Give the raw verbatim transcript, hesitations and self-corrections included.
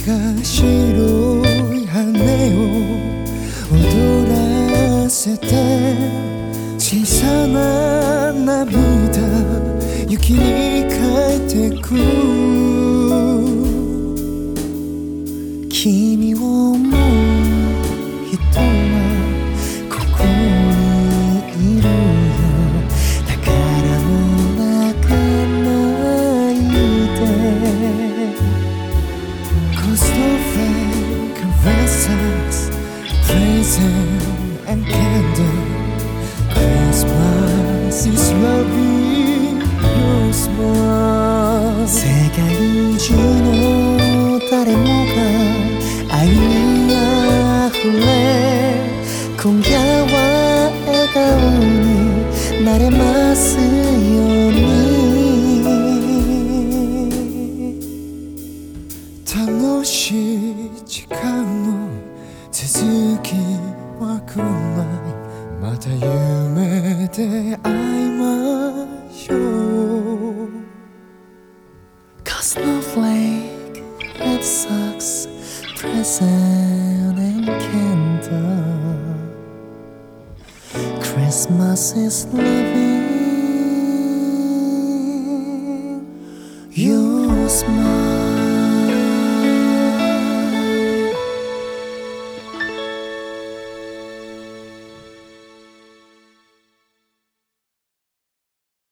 が白い羽を踊らせて小さな涙雪に変えてく君を思う人はここにいるよだからもう泣かないで Cause no flame caress us present and candle Christmas is loving your smile 世界中の誰もが愛にあふれ今夜は笑顔になれますように楽しい時間の続きは来ないまた夢で会いましょう Cause snowflake red socks present and candle Christmas is loving your smile